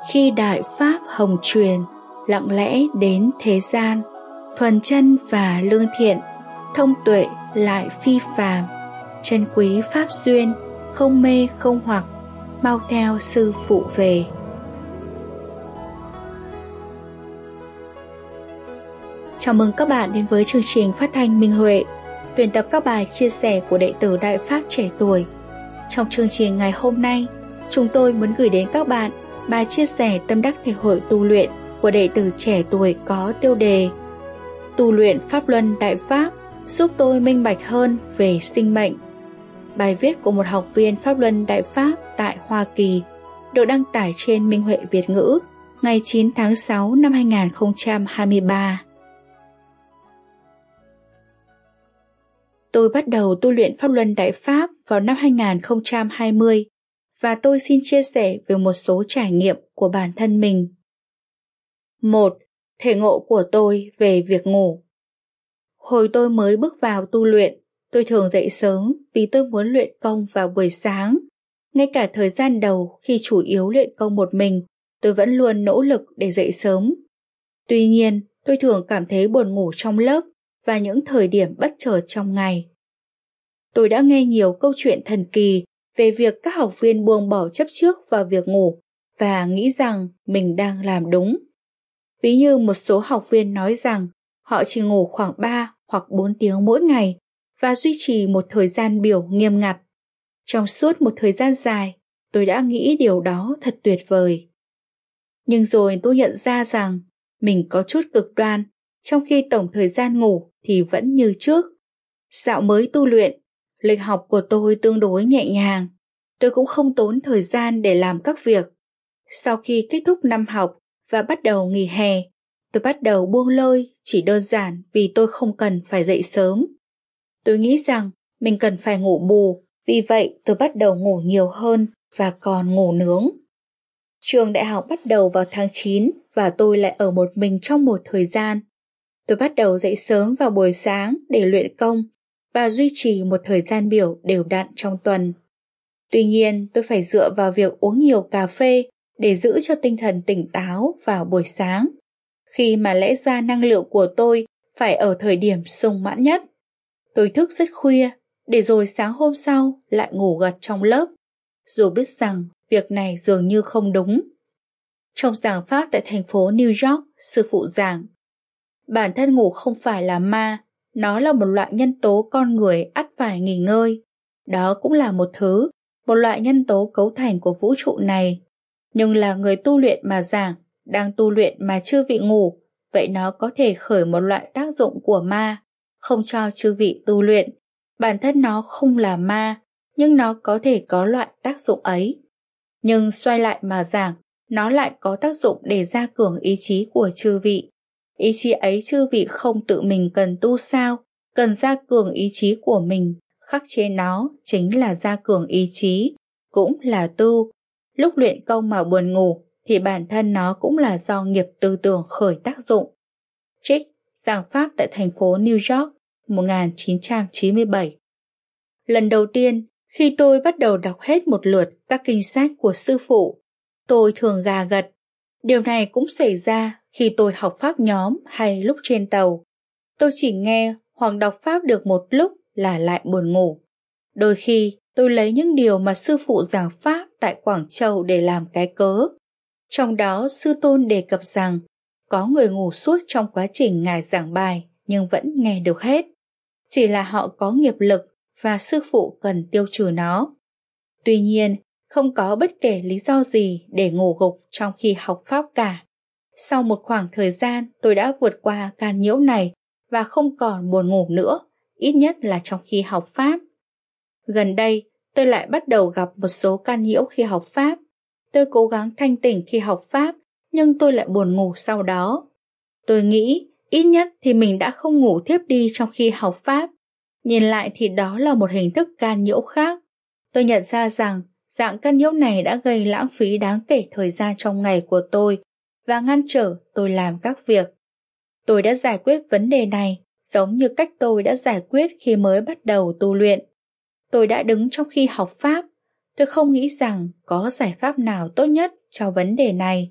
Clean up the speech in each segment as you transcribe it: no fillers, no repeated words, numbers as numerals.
Khi đại pháp hồng truyền, lặng lẽ đến thế gian, thuần chân và lương thiện, thông tuệ lại phi phàm, chân quý pháp duyên, không mê không hoặc, mau theo sư phụ về. Chào mừng các bạn đến với chương trình phát thanh Minh Huệ, tuyển tập các bài chia sẻ của đệ tử Đại Pháp trẻ tuổi. Trong chương trình ngày hôm nay, chúng tôi muốn gửi đến các bạn bài chia sẻ tâm đắc thể hội tu luyện của đệ tử trẻ tuổi có tiêu đề Tu luyện Pháp Luân Đại Pháp giúp tôi minh bạch hơn về sinh mệnh. Bài viết của một học viên Pháp Luân Đại Pháp tại Hoa Kỳ được đăng tải trên Minh Huệ Việt ngữ ngày 9 tháng 6 năm 2023. Tôi bắt đầu tu luyện Pháp Luân Đại Pháp vào năm 2020 và tôi xin chia sẻ về một số trải nghiệm của bản thân mình. 1. Thể ngộ của tôi về việc ngủ. Hồi tôi mới bước vào tu luyện, tôi thường dậy sớm vì tôi muốn luyện công vào buổi sáng. Ngay cả thời gian đầu khi chủ yếu luyện công một mình, tôi vẫn luôn nỗ lực để dậy sớm. Tuy nhiên, tôi thường cảm thấy buồn ngủ trong lớp và những thời điểm bất chợt trong ngày. Tôi đã nghe nhiều câu chuyện thần kỳ về việc các học viên buông bỏ chấp trước vào việc ngủ và nghĩ rằng mình đang làm đúng. Ví như một số học viên nói rằng họ chỉ ngủ khoảng 3 hoặc 4 tiếng mỗi ngày và duy trì một thời gian biểu nghiêm ngặt. Trong suốt một thời gian dài, tôi đã nghĩ điều đó thật tuyệt vời. Nhưng rồi tôi nhận ra rằng mình có chút cực đoan, trong khi tổng thời gian ngủ thì vẫn như trước. Dạo mới tu luyện, lịch học của tôi tương đối nhẹ nhàng. Tôi cũng không tốn thời gian để làm các việc. Sau khi kết thúc năm học và bắt đầu nghỉ hè, tôi bắt đầu buông lơi chỉ đơn giản vì tôi không cần phải dậy sớm. Tôi nghĩ rằng mình cần phải ngủ bù, vì vậy tôi bắt đầu ngủ nhiều hơn và còn ngủ nướng. Trường đại học bắt đầu vào tháng 9 và tôi lại ở một mình trong một thời gian. Tôi bắt đầu dậy sớm vào buổi sáng để luyện công và duy trì một thời gian biểu đều đặn trong tuần. Tuy nhiên, tôi phải dựa vào việc uống nhiều cà phê để giữ cho tinh thần tỉnh táo vào buổi sáng, khi mà lẽ ra năng lượng của tôi phải ở thời điểm sung mãn nhất. Tôi thức rất khuya, để rồi sáng hôm sau lại ngủ gật trong lớp, dù biết rằng việc này dường như không đúng. Trong giảng pháp tại thành phố New York, sư phụ giảng, bản thân ngủ không phải là ma, nó là một loại nhân tố con người ắt phải nghỉ ngơi. Đó cũng là một loại nhân tố cấu thành của vũ trụ này. Nhưng là người tu luyện mà giảng, đang tu luyện mà chưa vị ngủ, vậy nó có thể khởi một loại tác dụng của ma, không cho chư vị tu luyện. Bản thân nó không là ma, nhưng nó có thể có loại tác dụng ấy. Nhưng xoay lại mà giảng, nó lại có tác dụng để gia cường ý chí của chư vị. Ý chí ấy chư vị không tự mình cần tu sao, cần gia cường ý chí của mình, khắc chế nó chính là gia cường ý chí, cũng là tu. Lúc luyện công mà buồn ngủ thì bản thân nó cũng là do nghiệp tư tưởng khởi tác dụng. Trích, giảng pháp tại thành phố New York, 1997. Lần đầu tiên, khi tôi bắt đầu đọc hết một lượt các kinh sách của sư phụ, tôi thường gà gật. Điều này cũng xảy ra khi tôi học pháp nhóm hay lúc trên tàu. Tôi chỉ nghe hoặc đọc pháp được một lúc là lại buồn ngủ. Đôi khi tôi lấy những điều mà sư phụ giảng pháp tại Quảng Châu để làm cái cớ. Trong đó sư tôn đề cập rằng có người ngủ suốt trong quá trình ngài giảng bài nhưng vẫn nghe được hết. Chỉ là họ có nghiệp lực và sư phụ cần tiêu trừ nó. Tuy nhiên, không có bất kể lý do gì để ngủ gục trong khi học pháp cả. Sau một khoảng thời gian, tôi đã vượt qua can nhiễu này và không còn buồn ngủ nữa, ít nhất là trong khi học pháp. Gần đây, tôi lại bắt đầu gặp một số can nhiễu khi học pháp. Tôi cố gắng thanh tỉnh khi học pháp, nhưng tôi lại buồn ngủ sau đó. Tôi nghĩ, ít nhất thì mình đã không ngủ thiếp đi trong khi học pháp. Nhìn lại thì đó là một hình thức can nhiễu khác. Tôi nhận ra rằng dạng can nhiễu này đã gây lãng phí đáng kể thời gian trong ngày của tôi và ngăn trở tôi làm các việc. Tôi đã giải quyết vấn đề này giống như cách tôi đã giải quyết khi mới bắt đầu tu luyện. Tôi đã đứng trong khi học pháp. Tôi không nghĩ rằng có giải pháp nào tốt nhất cho vấn đề này.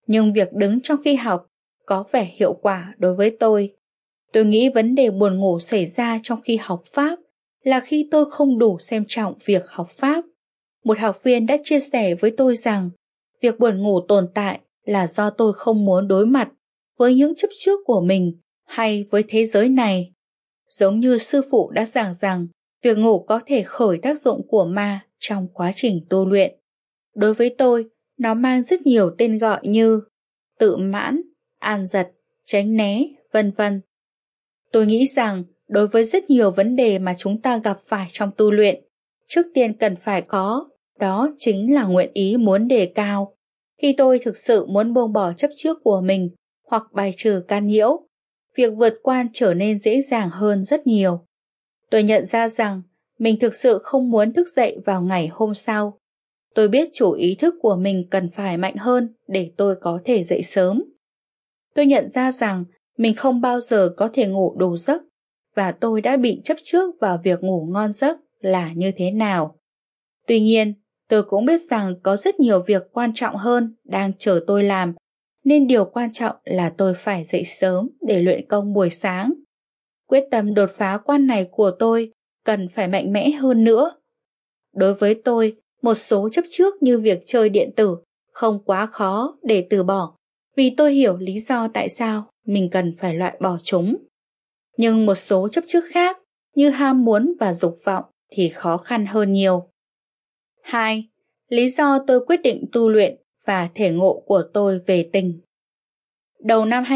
Nhưng việc đứng trong khi học có vẻ hiệu quả đối với tôi. Tôi nghĩ vấn đề buồn ngủ xảy ra trong khi học Pháp là khi tôi không đủ xem trọng việc học Pháp. Một học viên đã chia sẻ với tôi rằng việc buồn ngủ tồn tại là do tôi không muốn đối mặt với những chấp trước của mình hay với thế giới này. Giống như sư phụ đã giảng rằng việc ngủ có thể khởi tác dụng của ma trong quá trình tu luyện. Đối với tôi, nó mang rất nhiều tên gọi như tự mãn, an giật, tránh né, vân vân. Tôi nghĩ rằng đối với rất nhiều vấn đề mà chúng ta gặp phải trong tu luyện, trước tiên cần phải có, đó chính là nguyện ý muốn đề cao. Khi tôi thực sự muốn buông bỏ chấp trước của mình hoặc bài trừ can nhiễu, việc vượt qua trở nên dễ dàng hơn rất nhiều. Tôi nhận ra rằng mình thực sự không muốn thức dậy vào ngày hôm sau. Tôi biết chủ ý thức của mình cần phải mạnh hơn để tôi có thể dậy sớm. Tôi nhận ra rằng mình không bao giờ có thể ngủ đủ giấc và tôi đã bị chấp trước vào việc ngủ ngon giấc là như thế nào. Tuy nhiên, tôi cũng biết rằng có rất nhiều việc quan trọng hơn đang chờ tôi làm, nên điều quan trọng là tôi phải dậy sớm để luyện công buổi sáng. Quyết tâm đột phá quan này của tôi cần phải mạnh mẽ hơn nữa. Đối với tôi, một số chấp trước như việc chơi điện tử không quá khó để từ bỏ, vì tôi hiểu lý do tại sao mình cần phải loại bỏ chúng. Nhưng một số chấp trước khác như ham muốn và dục vọng thì khó khăn hơn nhiều. 2. Lý do tôi quyết định tu luyện và thể ngộ của tôi về tình. Đầu năm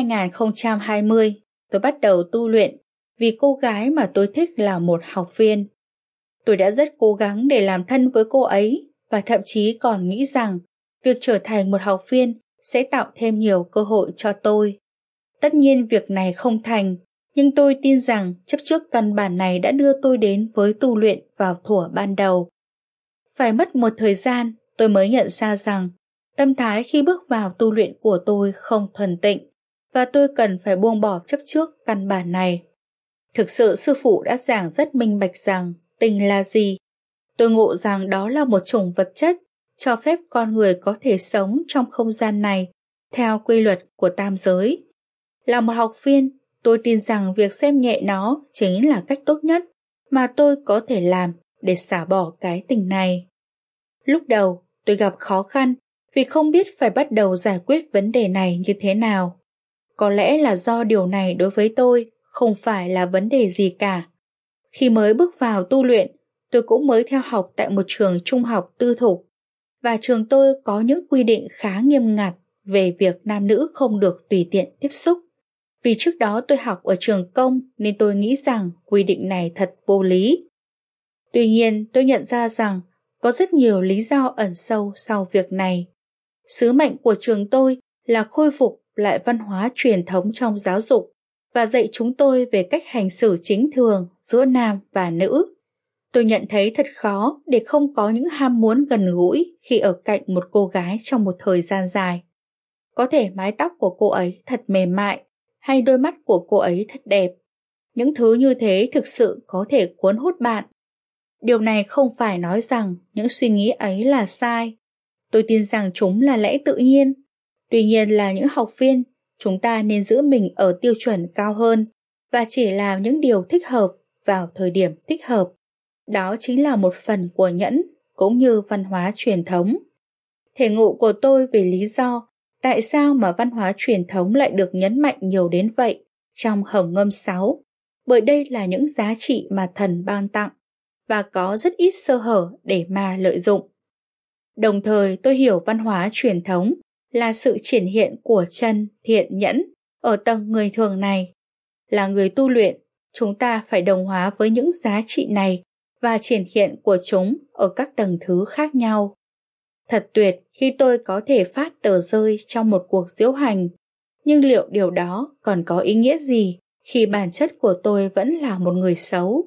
2020, tôi bắt đầu tu luyện vì cô gái mà tôi thích là một học viên. Tôi đã rất cố gắng để làm thân với cô ấy và thậm chí còn nghĩ rằng việc trở thành một học viên sẽ tạo thêm nhiều cơ hội cho tôi. Tất nhiên việc này không thành, nhưng tôi tin rằng chấp trước căn bản này đã đưa tôi đến với tu luyện vào thuở ban đầu. Phải mất một thời gian, tôi mới nhận ra rằng tâm thái khi bước vào tu luyện của tôi không thuần tịnh và tôi cần phải buông bỏ chấp trước căn bản này. Thực sự sư phụ đã giảng rất minh bạch rằng tình là gì. Tôi ngộ rằng đó là một chủng vật chất cho phép con người có thể sống trong không gian này theo quy luật của tam giới. Là một học viên, tôi tin rằng việc xem nhẹ nó chính là cách tốt nhất mà tôi có thể làm để xả bỏ cái tình này. Lúc đầu, tôi gặp khó khăn vì không biết phải bắt đầu giải quyết vấn đề này như thế nào. Có lẽ là do điều này đối với tôi không phải là vấn đề gì cả. Khi mới bước vào tu luyện, tôi cũng mới theo học tại một trường trung học tư thục và trường tôi có những quy định khá nghiêm ngặt về việc nam nữ không được tùy tiện tiếp xúc. Vì trước đó tôi học ở trường công nên tôi nghĩ rằng quy định này thật vô lý. Tuy nhiên, tôi nhận ra rằng có rất nhiều lý do ẩn sâu sau việc này. Sứ mệnh của trường tôi là khôi phục lại văn hóa truyền thống trong giáo dục và dạy chúng tôi về cách hành xử chính thường giữa nam và nữ. Tôi nhận thấy thật khó để không có những ham muốn gần gũi khi ở cạnh một cô gái trong một thời gian dài. Có thể mái tóc của cô ấy thật mềm mại hay đôi mắt của cô ấy thật đẹp. Những thứ như thế thực sự có thể cuốn hút bạn. Điều này không phải nói rằng những suy nghĩ ấy là sai. Tôi tin rằng chúng là lẽ tự nhiên. Tuy nhiên là những học viên, chúng ta nên giữ mình ở tiêu chuẩn cao hơn và chỉ làm những điều thích hợp vào thời điểm thích hợp. Đó chính là một phần của nhẫn cũng như văn hóa truyền thống. Thể ngộ của tôi về lý do tại sao mà văn hóa truyền thống lại được nhấn mạnh nhiều đến vậy trong Hồng Ngâm 6, bởi đây là những giá trị mà thần ban tặng và có rất ít sơ hở để ma lợi dụng. Đồng thời tôi hiểu văn hóa truyền thống là sự triển hiện của chân thiện nhẫn ở tầng người thường này. Là người tu luyện, chúng ta phải đồng hóa với những giá trị này và triển hiện của chúng ở các tầng thứ khác nhau. Thật tuyệt khi tôi có thể phát tờ rơi trong một cuộc diễu hành, nhưng liệu điều đó còn có ý nghĩa gì khi bản chất của tôi vẫn là một người xấu?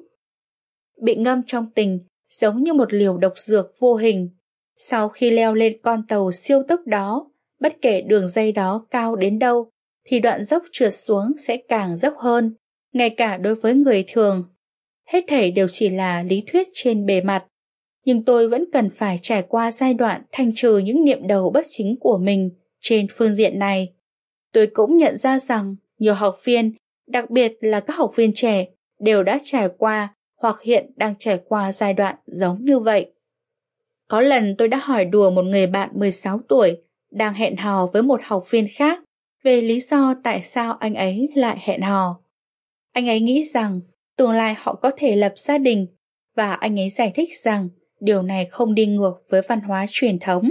Bị ngâm trong tình giống như một liều độc dược vô hình. Sau khi leo lên con tàu siêu tốc đó, bất kể đường dây đó cao đến đâu, thì đoạn dốc trượt xuống sẽ càng dốc hơn, ngay cả đối với người thường. Hết thảy đều chỉ là lý thuyết trên bề mặt, nhưng tôi vẫn cần phải trải qua giai đoạn thanh trừ những niệm đầu bất chính của mình Trên phương diện này, tôi cũng nhận ra rằng nhiều học viên, đặc biệt là các học viên trẻ, đều đã trải qua hoặc hiện đang trải qua giai đoạn giống như vậy. Có lần tôi đã hỏi đùa một người bạn 16 tuổi đang hẹn hò với một học viên khác về lý do tại sao anh ấy lại hẹn hò. Anh ấy nghĩ rằng tương lai họ có thể lập gia đình, và anh ấy giải thích rằng điều này không đi ngược với văn hóa truyền thống.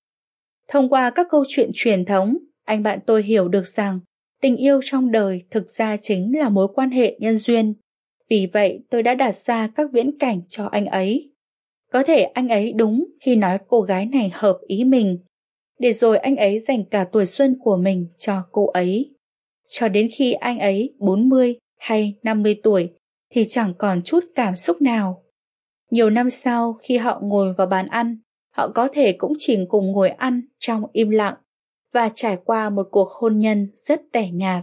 Thông qua các câu chuyện truyền thống, anh bạn tôi hiểu được rằng tình yêu trong đời thực ra chính là mối quan hệ nhân duyên. Vì vậy tôi đã đặt ra các viễn cảnh cho anh ấy. Có thể anh ấy đúng khi nói cô gái này hợp ý mình, để rồi anh ấy dành cả tuổi xuân của mình cho cô ấy. Cho đến khi anh ấy 40 hay 50 tuổi thì chẳng còn chút cảm xúc nào. Nhiều năm sau, khi họ ngồi vào bàn ăn, họ có thể cũng chỉ cùng ngồi ăn trong im lặng và trải qua một cuộc hôn nhân rất tẻ nhạt.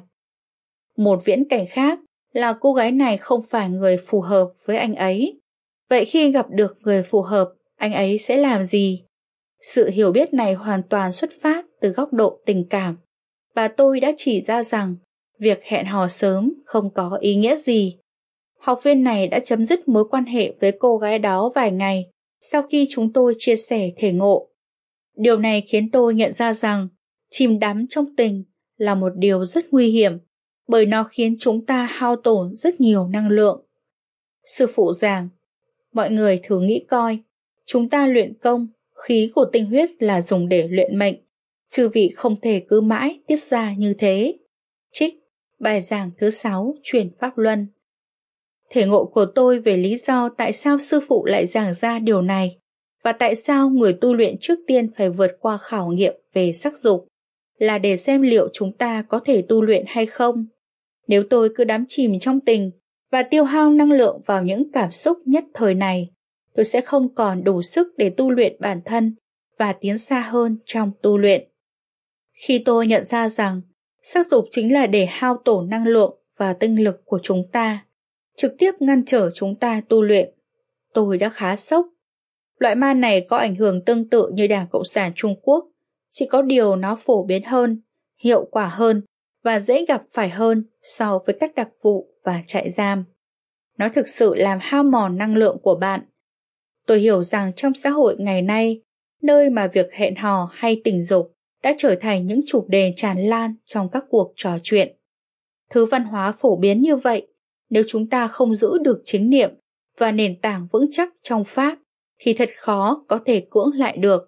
Một viễn cảnh khác là cô gái này không phải người phù hợp với anh ấy. Vậy khi gặp được người phù hợp, anh ấy sẽ làm gì? Sự hiểu biết này hoàn toàn xuất phát từ góc độ tình cảm, và tôi đã chỉ ra rằng việc hẹn hò sớm không có ý nghĩa gì. Học viên này đã chấm dứt mối quan hệ với cô gái đó vài ngày sau khi chúng tôi chia sẻ thể ngộ. Điều này khiến tôi nhận ra rằng chìm đắm trong tình là một điều rất nguy hiểm, bởi nó khiến chúng ta hao tổn rất nhiều năng lượng. Sư phụ giảng, mọi người thử nghĩ coi, chúng ta luyện công, khí của tinh huyết là dùng để luyện mệnh, chư vị không thể cứ mãi tiết ra như thế. Trích bài giảng thứ 6 truyền Pháp Luân. Thể ngộ của tôi về lý do tại sao sư phụ lại giảng ra điều này, và tại sao người tu luyện trước tiên phải vượt qua khảo nghiệm về sắc dục, là để xem liệu chúng ta có thể tu luyện hay không. Nếu tôi cứ đắm chìm trong tình và tiêu hao năng lượng vào những cảm xúc nhất thời này, tôi sẽ không còn đủ sức để tu luyện bản thân và tiến xa hơn trong tu luyện. Khi tôi nhận ra rằng sắc dục chính là để hao tổn năng lượng và tinh lực của chúng ta, trực tiếp ngăn trở chúng ta tu luyện, tôi đã khá sốc. Loại ma này có ảnh hưởng tương tự như Đảng Cộng sản Trung Quốc, chỉ có điều nó phổ biến hơn, hiệu quả hơn và dễ gặp phải hơn so với các đặc vụ và trại giam. Nó thực sự làm hao mòn năng lượng của bạn. Tôi hiểu rằng trong xã hội ngày nay, nơi mà việc hẹn hò hay tình dục đã trở thành những chủ đề tràn lan trong các cuộc trò chuyện. Thứ văn hóa phổ biến như vậy, nếu chúng ta không giữ được chính niệm và nền tảng vững chắc trong Pháp, thì thật khó có thể cưỡng lại được.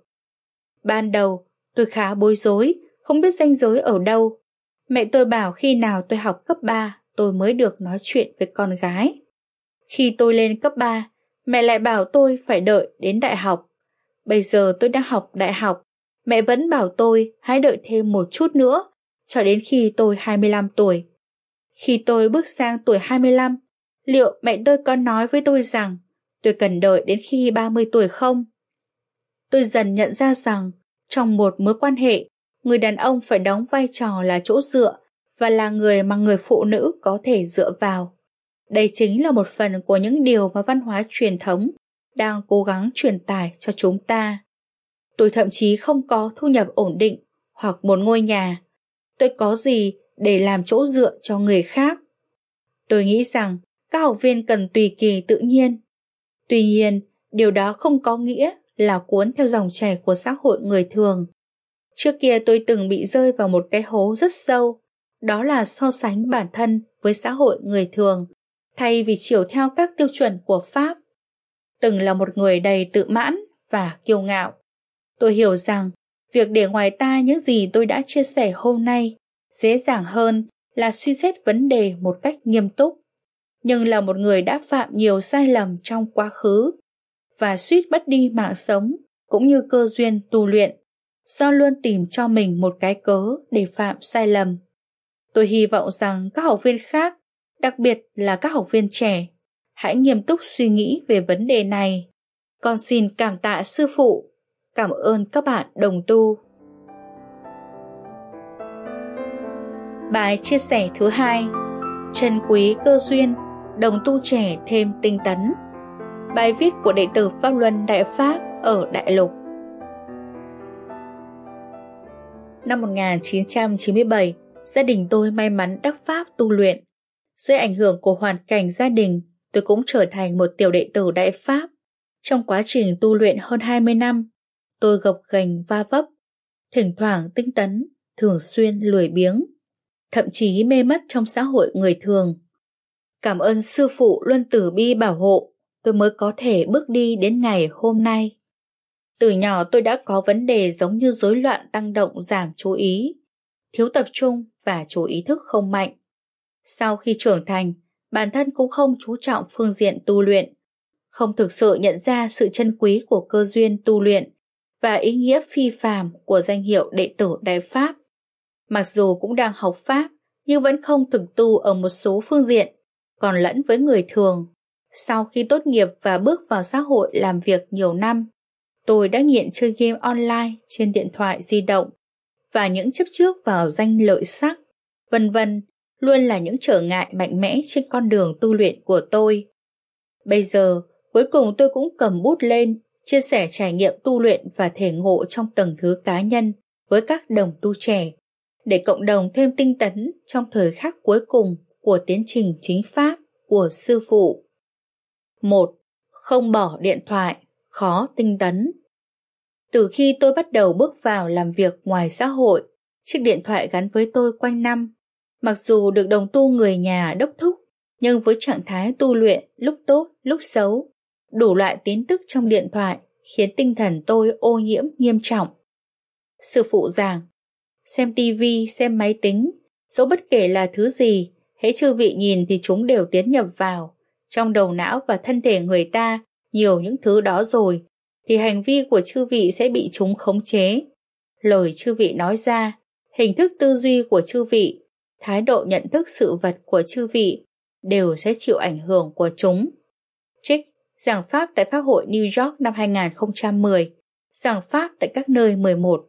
Ban đầu, tôi khá bối rối, không biết ranh giới ở đâu. Mẹ tôi bảo khi nào tôi học cấp 3, tôi mới được nói chuyện với con gái. Khi tôi lên cấp 3, mẹ lại bảo tôi phải đợi đến đại học. Bây giờ tôi đang học đại học, mẹ vẫn bảo tôi hãy đợi thêm một chút nữa, cho đến khi tôi 25 tuổi. Khi tôi bước sang tuổi 25, liệu mẹ tôi có nói với tôi rằng tôi cần đợi đến khi 30 tuổi không? Tôi dần nhận ra rằng trong một mối quan hệ, người đàn ông phải đóng vai trò là chỗ dựa và là người mà người phụ nữ có thể dựa vào. Đây chính là một phần của những điều mà văn hóa truyền thống đang cố gắng truyền tải cho chúng ta. Tôi thậm chí không có thu nhập ổn định hoặc một ngôi nhà. Tôi có gì để làm chỗ dựa cho người khác? Tôi nghĩ rằng các học viên cần tùy kỳ tự nhiên. Tuy nhiên, điều đó không có nghĩa là cuốn theo dòng chảy của xã hội người thường. Trước kia tôi từng bị rơi vào một cái hố rất sâu, đó là so sánh bản thân với xã hội người thường, thay vì chiều theo các tiêu chuẩn của Pháp. Từng là một người đầy tự mãn và kiêu ngạo. Tôi hiểu rằng việc để ngoài tai những gì tôi đã chia sẻ hôm nay dễ dàng hơn là suy xét vấn đề một cách nghiêm túc. Nhưng là một người đã phạm nhiều sai lầm trong quá khứ và suýt mất đi mạng sống cũng như cơ duyên tu luyện, do luôn tìm cho mình một cái cớ để phạm sai lầm. Tôi hy vọng rằng các học viên khác, đặc biệt là các học viên trẻ, hãy nghiêm túc suy nghĩ về vấn đề này. Con xin cảm tạ sư phụ, cảm ơn các bạn đồng tu. Bài chia sẻ thứ 2: trân quý cơ duyên, đồng tu trẻ thêm tinh tấn. Bài viết của đệ tử Pháp Luân Đại Pháp ở Đại Lục. Năm 1997, gia đình tôi may mắn đắc pháp tu luyện. Dưới ảnh hưởng của hoàn cảnh gia đình, tôi cũng trở thành một tiểu đệ tử Đại Pháp. Trong quá trình tu luyện hơn 20 năm, tôi gập ghềnh va vấp, thỉnh thoảng tinh tấn, thường xuyên lười biếng, thậm chí mê mất trong xã hội người thường. Cảm ơn sư phụ luôn từ bi bảo hộ, tôi mới có thể bước đi đến ngày hôm nay. Từ nhỏ tôi đã có vấn đề giống như rối loạn tăng động giảm chú ý, thiếu tập trung và chú ý thức không mạnh. Sau khi trưởng thành, bản thân cũng không chú trọng phương diện tu luyện, không thực sự nhận ra sự chân quý của cơ duyên tu luyện và ý nghĩa phi phàm của danh hiệu đệ tử Đại Pháp. Mặc dù cũng đang học Pháp, nhưng vẫn không thực tu ở một số phương diện, còn lẫn với người thường. Sau khi tốt nghiệp và bước vào xã hội làm việc nhiều năm, tôi đã nghiện chơi game online trên điện thoại di động và những chấp trước vào danh lợi sắc, vân vân, luôn là những trở ngại mạnh mẽ trên con đường tu luyện của tôi. Bây giờ, cuối cùng tôi cũng cầm bút lên, chia sẻ trải nghiệm tu luyện và thể ngộ trong tầng thứ cá nhân với các đồng tu trẻ, để cộng đồng thêm tinh tấn trong thời khắc cuối cùng của tiến trình chính pháp của sư phụ. 1. Không bỏ điện thoại, khó tinh tấn. Từ khi tôi bắt đầu bước vào làm việc ngoài xã hội, chiếc điện thoại gắn với tôi quanh năm. Mặc dù được đồng tu người nhà đốc thúc, nhưng với trạng thái tu luyện lúc tốt lúc xấu, đủ loại tin tức trong điện thoại khiến tinh thần tôi ô nhiễm nghiêm trọng. Sư phụ giảng, xem tivi, xem máy tính, dẫu bất kể là thứ gì, hễ chư vị nhìn thì chúng đều tiến nhập vào. Trong đầu não và thân thể người ta nhiều những thứ đó rồi, thì hành vi của chư vị sẽ bị chúng khống chế. Lời chư vị nói ra, hình thức tư duy của chư vị, thái độ nhận thức sự vật của chư vị đều sẽ chịu ảnh hưởng của chúng. Trích, giảng pháp tại Pháp hội New York năm 2010, giảng pháp tại các nơi 11.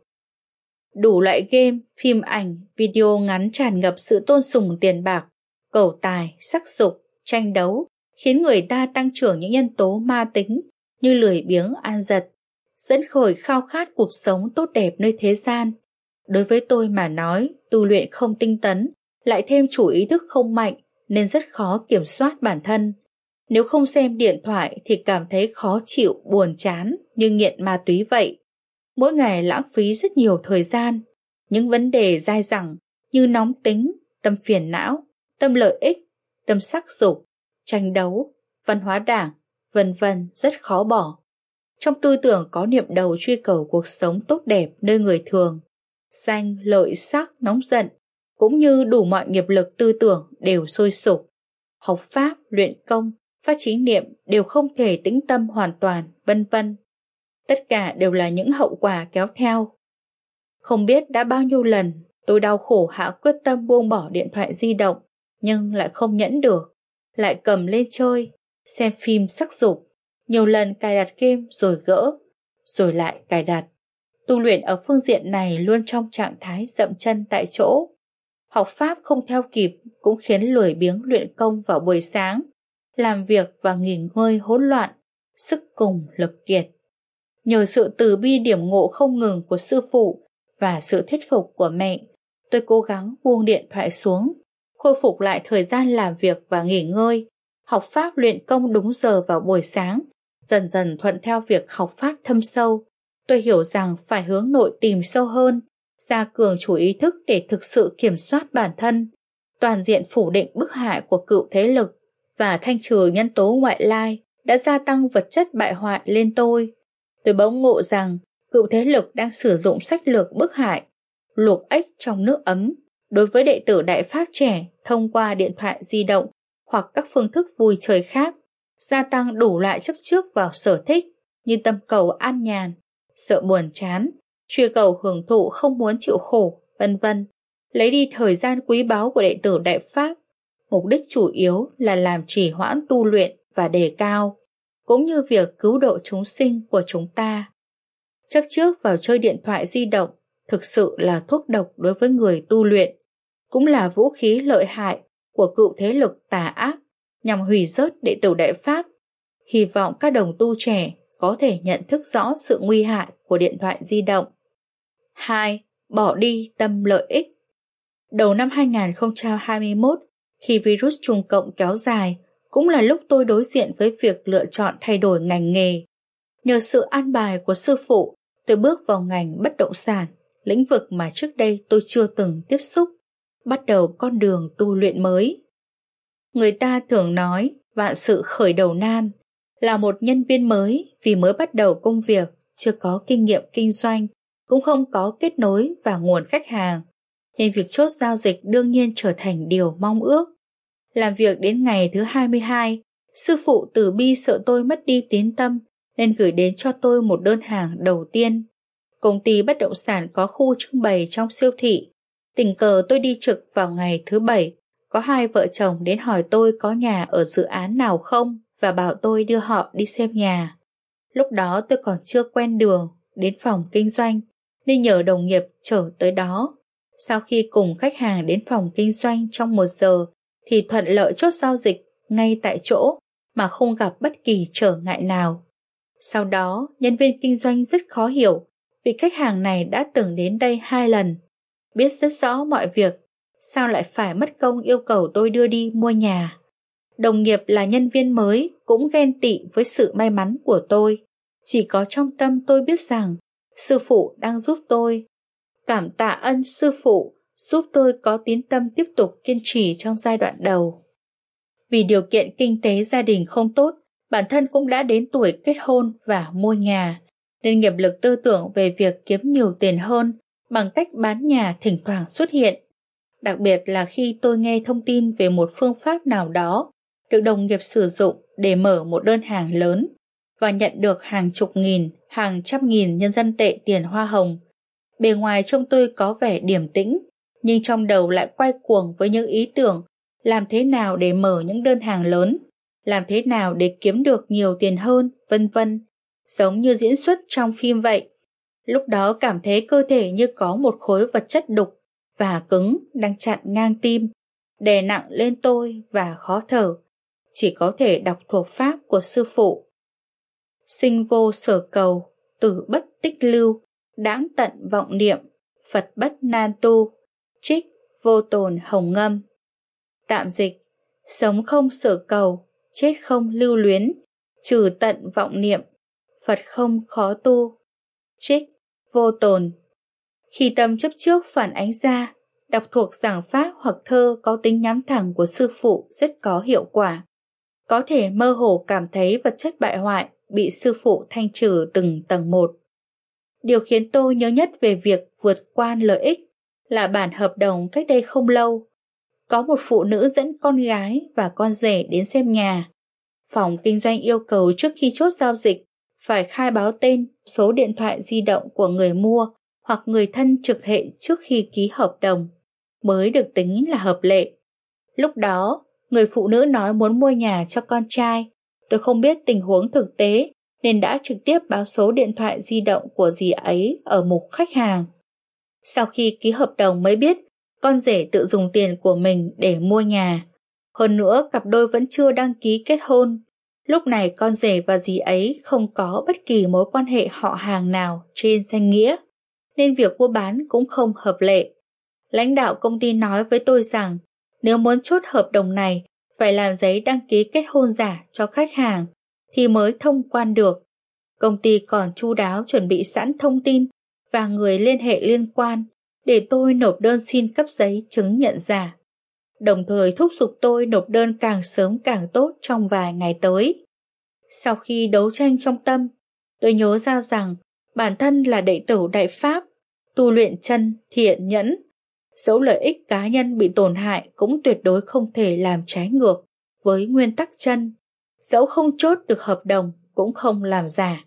Đủ loại game, phim ảnh, video ngắn tràn ngập sự tôn sùng tiền bạc, cầu tài, sắc dục, tranh đấu, khiến người ta tăng trưởng những nhân tố ma tính như lười biếng an giật, dẫn khởi khao khát cuộc sống tốt đẹp nơi thế gian. Đối với tôi mà nói, tu luyện không tinh tấn, lại thêm chủ ý thức không mạnh nên rất khó kiểm soát bản thân. Nếu không xem điện thoại thì cảm thấy khó chịu, buồn chán như nghiện ma túy vậy. Mỗi ngày lãng phí rất nhiều thời gian. Những vấn đề dai dẳng như nóng tính, tâm phiền não, tâm lợi ích, tâm sắc dục, tranh đấu, văn hóa đảng, vân vân rất khó bỏ. Trong tư tưởng có niệm đầu truy cầu cuộc sống tốt đẹp nơi người thường, danh, lợi, sắc, nóng giận, cũng như đủ mọi nghiệp lực tư tưởng đều sôi sục. Học pháp, luyện công, phát chí niệm đều không thể tĩnh tâm hoàn toàn, vân vân. Tất cả đều là những hậu quả kéo theo. Không biết đã bao nhiêu lần tôi đau khổ hạ quyết tâm buông bỏ điện thoại di động, nhưng lại không nhẫn được, lại cầm lên chơi, xem phim sắc dục, nhiều lần cài đặt game rồi gỡ, rồi lại cài đặt. Tu luyện ở phương diện này luôn trong trạng thái dậm chân tại chỗ. Học pháp không theo kịp cũng khiến lười biếng luyện công vào buổi sáng, làm việc và nghỉ ngơi hỗn loạn, sức cùng lực kiệt. Nhờ sự từ bi điểm ngộ không ngừng của sư phụ và sự thuyết phục của mẹ, tôi cố gắng buông điện thoại xuống, khôi phục lại thời gian làm việc và nghỉ ngơi, học pháp luyện công đúng giờ vào buổi sáng. Dần dần thuận theo việc học pháp thâm sâu, tôi hiểu rằng phải hướng nội tìm sâu hơn, gia cường chủ ý thức để thực sự kiểm soát bản thân, toàn diện phủ định bức hại của cựu thế lực và thanh trừ nhân tố ngoại lai đã gia tăng vật chất bại hoại lên tôi. Tôi bỗng ngộ rằng cựu thế lực đang sử dụng sách lược bức hại, luộc ếch trong nước ấm đối với đệ tử Đại Pháp trẻ thông qua điện thoại di động hoặc các phương thức vui chơi khác, gia tăng đủ loại chấp trước vào sở thích như tâm cầu an nhàn, sợ buồn chán, truy cầu hưởng thụ không muốn chịu khổ, vân vân, lấy đi thời gian quý báu của đệ tử Đại Pháp. Mục đích chủ yếu là làm trì hoãn tu luyện và đề cao, cũng như việc cứu độ chúng sinh của chúng ta. Chấp trước vào chơi điện thoại di động thực sự là thuốc độc đối với người tu luyện, cũng là vũ khí lợi hại của cựu thế lực tà ác nhằm hủy rớt đệ tử Đại Pháp. Hy vọng các đồng tu trẻ có thể nhận thức rõ sự nguy hại của điện thoại di động. 2. bỏ đi tâm lợi ích. Đầu năm 2021, khi virus Trung Cộng kéo dài, cũng là lúc tôi đối diện với việc lựa chọn thay đổi ngành nghề. Nhờ sự an bài của sư phụ, tôi bước vào ngành bất động sản, lĩnh vực mà trước đây tôi chưa từng tiếp xúc, bắt đầu con đường tu luyện mới. Người ta thường nói vạn sự khởi đầu nan, là một nhân viên mới vì mới bắt đầu công việc, chưa có kinh nghiệm kinh doanh, cũng không có kết nối và nguồn khách hàng, nên việc chốt giao dịch đương nhiên trở thành điều mong ước. Làm việc đến ngày thứ 22, sư phụ từ bi sợ tôi mất đi tín tâm nên gửi đến cho tôi một đơn hàng đầu tiên. Công ty bất động sản có khu trưng bày trong siêu thị. Tình cờ tôi đi trực vào ngày thứ 7, có hai vợ chồng đến hỏi tôi có nhà ở dự án nào không và bảo tôi đưa họ đi xem nhà. Lúc đó tôi còn chưa quen đường đến phòng kinh doanh nên nhờ đồng nghiệp chở tới đó. Sau khi cùng khách hàng đến phòng kinh doanh trong 1 giờ thì thuận lợi chốt giao dịch ngay tại chỗ mà không gặp bất kỳ trở ngại nào. Sau đó, nhân viên kinh doanh rất khó hiểu vì khách hàng này đã từng đến đây 2 lần, biết rất rõ mọi việc, sao lại phải mất công yêu cầu tôi đưa đi mua nhà. Đồng nghiệp là nhân viên mới cũng ghen tị với sự may mắn của tôi. Chỉ có trong tâm tôi biết rằng sư phụ đang giúp tôi. Cảm tạ ân sư phụ giúp tôi có tín tâm tiếp tục kiên trì trong giai đoạn đầu. Vì điều kiện kinh tế gia đình không tốt, bản thân cũng đã đến tuổi kết hôn và mua nhà, nên nghiệp lực tư tưởng về việc kiếm nhiều tiền hơn bằng cách bán nhà thỉnh thoảng xuất hiện. Đặc biệt là khi tôi nghe thông tin về một phương pháp nào đó được đồng nghiệp sử dụng để mở một đơn hàng lớn và nhận được hàng chục nghìn, hàng trăm nghìn nhân dân tệ tiền hoa hồng. Bề ngoài trông tôi có vẻ điềm tĩnh, nhưng trong đầu lại quay cuồng với những ý tưởng làm thế nào để mở những đơn hàng lớn, làm thế nào để kiếm được nhiều tiền hơn, vân vân, giống như diễn xuất trong phim vậy. Lúc đó cảm thấy cơ thể như có một khối vật chất đục và cứng đang chặn ngang tim, đè nặng lên tôi và khó thở. Chỉ có thể đọc thuộc pháp của sư phụ. Sinh vô sở cầu, tử bất tích lưu, đãng tận vọng niệm, Phật bất nan tu, trích vô tồn hồng ngâm. Tạm dịch, sống không sở cầu, chết không lưu luyến, trừ tận vọng niệm, Phật không khó tu, trích vô tồn. Khi tâm chấp trước phản ánh ra, đọc thuộc giảng pháp hoặc thơ có tính nhắm thẳng của sư phụ rất có hiệu quả. Có thể mơ hồ cảm thấy vật chất bại hoại bị sư phụ thanh trừ từng tầng một. Điều khiến tôi nhớ nhất về việc vượt qua lợi ích là bản hợp đồng cách đây không lâu. Có một phụ nữ dẫn con gái và con rể đến xem nhà. Phòng kinh doanh yêu cầu trước khi chốt giao dịch phải khai báo tên, số điện thoại di động của người mua hoặc người thân trực hệ trước khi ký hợp đồng mới được tính là hợp lệ. Lúc đó, người phụ nữ nói muốn mua nhà cho con trai. Tôi không biết tình huống thực tế nên đã trực tiếp báo số điện thoại di động của dì ấy ở mục khách hàng. Sau khi ký hợp đồng mới biết con rể tự dùng tiền của mình để mua nhà. Hơn nữa cặp đôi vẫn chưa đăng ký kết hôn. Lúc này con rể và dì ấy không có bất kỳ mối quan hệ họ hàng nào trên danh nghĩa, nên việc mua bán cũng không hợp lệ. Lãnh đạo công ty nói với tôi rằng nếu muốn chốt hợp đồng này phải làm giấy đăng ký kết hôn giả cho khách hàng thì mới thông quan được. Công ty còn chu đáo chuẩn bị sẵn thông tin và người liên hệ liên quan để tôi nộp đơn xin cấp giấy chứng nhận giả. Đồng thời thúc giục tôi nộp đơn càng sớm càng tốt trong vài ngày tới. Sau khi đấu tranh trong tâm, tôi nhớ ra rằng bản thân là đệ tử Đại Pháp, tu luyện chân, thiện nhẫn. Dẫu lợi ích cá nhân bị tổn hại cũng tuyệt đối không thể làm trái ngược với nguyên tắc chân. Dẫu không chốt được hợp đồng cũng không làm giả.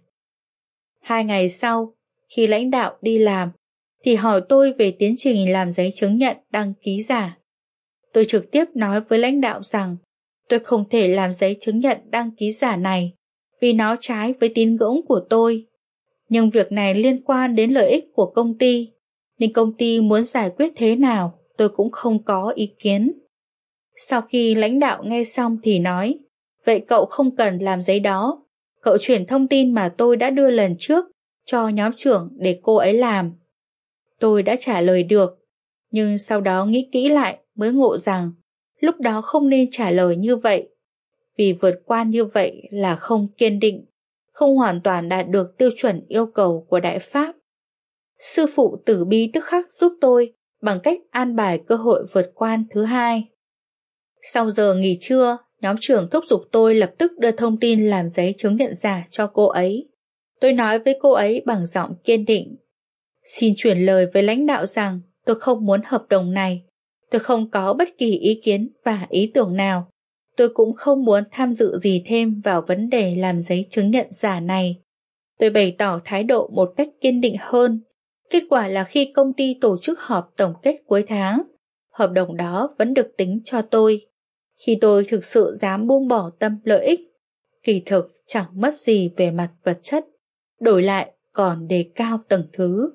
2 ngày sau, khi lãnh đạo đi làm, thì hỏi tôi về tiến trình làm giấy chứng nhận đăng ký giả. Tôi trực tiếp nói với lãnh đạo rằng tôi không thể làm giấy chứng nhận đăng ký giả này vì nó trái với tín ngưỡng của tôi. Nhưng việc này liên quan đến lợi ích của công ty, nên công ty muốn giải quyết thế nào tôi cũng không có ý kiến. Sau khi lãnh đạo nghe xong thì nói, vậy cậu không cần làm giấy đó, cậu chuyển thông tin mà tôi đã đưa lần trước cho nhóm trưởng để cô ấy làm. Tôi đã trả lời được, nhưng sau đó nghĩ kỹ lại mới ngộ rằng lúc đó không nên trả lời như vậy, vì vượt qua như vậy là không kiên định, không hoàn toàn đạt được tiêu chuẩn yêu cầu của Đại Pháp. Sư phụ Từ Bi tức khắc giúp tôi bằng cách an bài cơ hội vượt qua thứ hai. Sau giờ nghỉ trưa, nhóm trưởng thúc giục tôi lập tức đưa thông tin làm giấy chứng nhận giả cho cô ấy. Tôi nói với cô ấy bằng giọng kiên định: xin chuyển lời với lãnh đạo rằng tôi không muốn hợp đồng này. Tôi không có bất kỳ ý kiến và ý tưởng nào. Tôi cũng không muốn tham dự gì thêm vào vấn đề làm giấy chứng nhận giả này. Tôi bày tỏ thái độ một cách kiên định hơn. Kết quả là khi công ty tổ chức họp tổng kết cuối tháng, hợp đồng đó vẫn được tính cho tôi. Khi tôi thực sự dám buông bỏ tâm lợi ích, kỳ thực chẳng mất gì về mặt vật chất, đổi lại còn đề cao tầng thứ.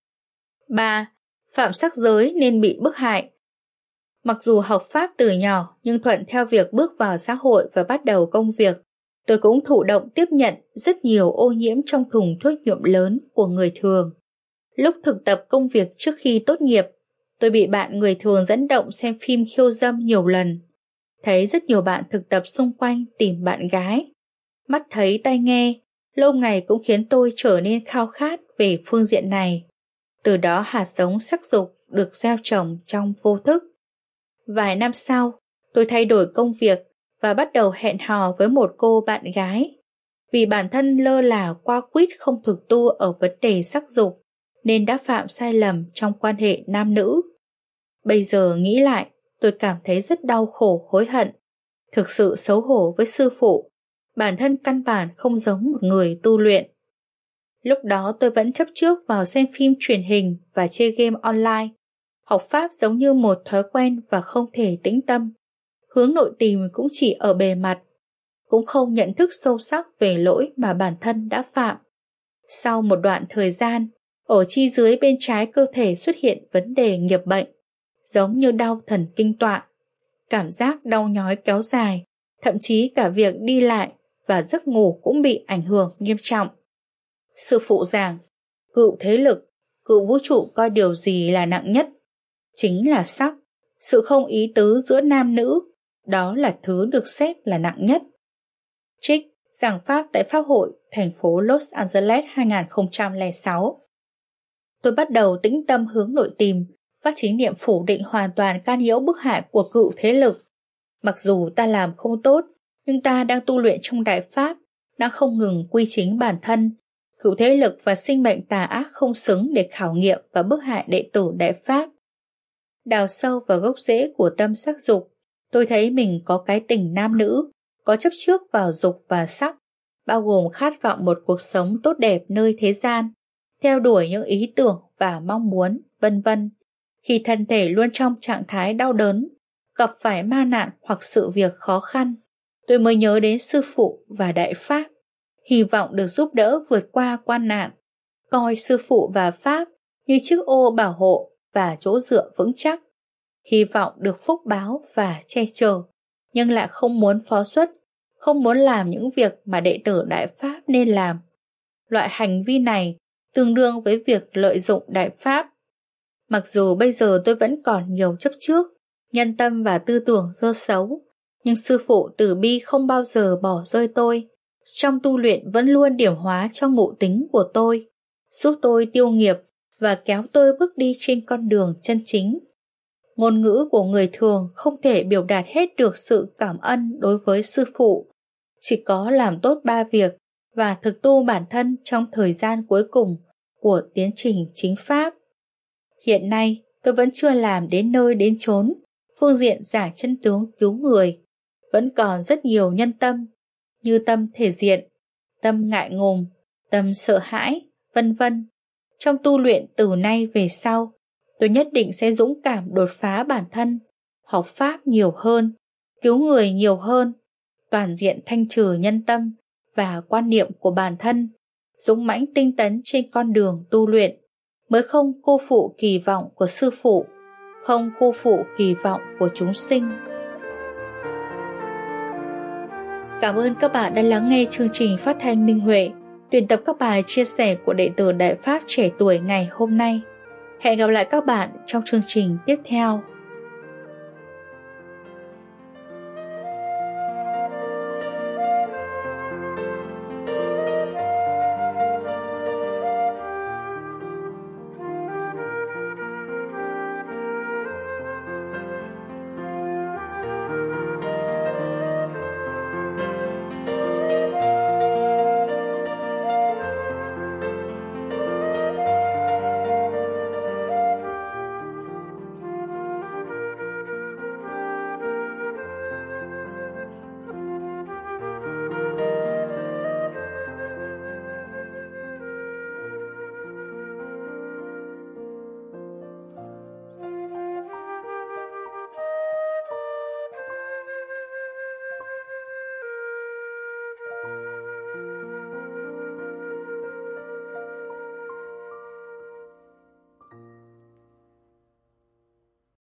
3. Phạm sắc giới nên bị bức hại. Mặc dù học Pháp từ nhỏ nhưng thuận theo việc bước vào xã hội và bắt đầu công việc, tôi cũng thụ động tiếp nhận rất nhiều ô nhiễm trong thùng thuốc nhuộm lớn của người thường. Lúc thực tập công việc trước khi tốt nghiệp, tôi bị bạn người thường dẫn động xem phim khiêu dâm nhiều lần. Thấy rất nhiều bạn thực tập xung quanh tìm bạn gái. Mắt thấy tai nghe, lâu ngày cũng khiến tôi trở nên khao khát về phương diện này. Từ đó hạt giống sắc dục được gieo trồng trong vô thức. Vài năm sau, tôi thay đổi công việc và bắt đầu hẹn hò với một cô bạn gái. Vì bản thân lơ là qua quýt không thực tu ở vấn đề sắc dục, nên đã phạm sai lầm trong quan hệ nam nữ. Bây giờ nghĩ lại, tôi cảm thấy rất đau khổ hối hận. Thực sự xấu hổ với sư phụ, bản thân căn bản không giống một người tu luyện. Lúc đó tôi vẫn chấp trước vào xem phim truyền hình và chơi game online. Học Pháp giống như một thói quen và không thể tĩnh tâm. Hướng nội tìm cũng chỉ ở bề mặt, cũng không nhận thức sâu sắc về lỗi mà bản thân đã phạm. Sau một đoạn thời gian, ở chi dưới bên trái cơ thể xuất hiện vấn đề nghiệp bệnh, giống như đau thần kinh tọa. Cảm giác đau nhói kéo dài, thậm chí cả việc đi lại và giấc ngủ cũng bị ảnh hưởng nghiêm trọng. Sư phụ giảng, cựu thế lực, cựu vũ trụ coi điều gì là nặng nhất? Chính là sắc, sự không ý tứ giữa nam nữ, đó là thứ được xét là nặng nhất. Trích, giảng pháp tại Pháp hội, thành phố Los Angeles 2006. Tôi bắt đầu tĩnh tâm hướng nội tìm, phát chính niệm phủ định hoàn toàn can nhiễu bức hại của cựu thế lực. Mặc dù ta làm không tốt, nhưng ta đang tu luyện trong Đại Pháp, đang không ngừng quy chính bản thân. Cựu thế lực và sinh mệnh tà ác không xứng để khảo nghiệm và bức hại đệ tử Đại Pháp. Đào sâu vào gốc rễ của tâm sắc dục, tôi thấy mình có cái tình nam nữ, có chấp trước vào dục và sắc, bao gồm khát vọng một cuộc sống tốt đẹp nơi thế gian, theo đuổi những ý tưởng và mong muốn, vân vân. Khi thân thể luôn trong trạng thái đau đớn, gặp phải ma nạn hoặc sự việc khó khăn, tôi mới nhớ đến sư phụ và Đại Pháp, hy vọng được giúp đỡ vượt qua quan nạn, coi sư phụ và Pháp như chiếc ô bảo hộ và chỗ dựa vững chắc, hy vọng được phúc báo và che chở, nhưng lại không muốn phó xuất, không muốn làm những việc mà đệ tử Đại Pháp nên làm. Loại hành vi này tương đương với việc lợi dụng Đại Pháp. Mặc dù bây giờ tôi vẫn còn nhiều chấp trước, nhân tâm và tư tưởng dơ xấu, nhưng sư phụ Từ Bi không bao giờ bỏ rơi tôi. Trong tu luyện vẫn luôn điểm hóa cho ngộ tính của tôi, giúp tôi tiêu nghiệp và kéo tôi bước đi trên con đường chân chính. Ngôn ngữ của người thường không thể biểu đạt hết được sự cảm ơn đối với sư phụ. Chỉ có làm tốt 3 việc và thực tu bản thân trong thời gian cuối cùng của tiến trình chính Pháp. Hiện nay, tôi vẫn chưa làm đến nơi đến chốn, phương diện giải chân tướng cứu người. Vẫn còn rất nhiều nhân tâm, như tâm thể diện, tâm ngại ngùng, tâm sợ hãi, vân vân. Trong tu luyện từ nay về sau, tôi nhất định sẽ dũng cảm đột phá bản thân, học Pháp nhiều hơn, cứu người nhiều hơn, toàn diện thanh trừ nhân tâm và quan niệm của bản thân, dũng mãnh tinh tấn trên con đường tu luyện, mới không cô phụ kỳ vọng của sư phụ, không cô phụ kỳ vọng của chúng sinh. Cảm ơn các bạn đã lắng nghe chương trình phát thanh Minh Huệ, tuyển tập các bài chia sẻ của đệ tử Đại Pháp trẻ tuổi ngày hôm nay. Hẹn gặp lại các bạn trong chương trình tiếp theo.